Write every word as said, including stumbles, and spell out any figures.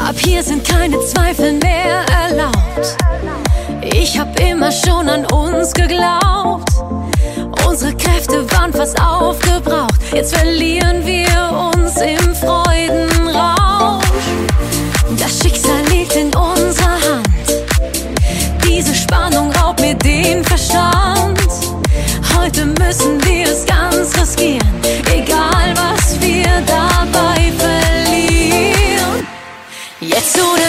Ab hier sind keine Zweifel mehr erlaubt. Ich hab immer schon an uns geglaubt. Unsere Kräfte waren fast aufgebraucht. Jetzt verlieren wir uns im Freudenrausch. Das Schicksal liegt in unserer Hand. Diese Spannung raubt mir den Verstand. Heute müssen wir es ganz riskieren, egal was wir dabei verlieren. Jetzt oder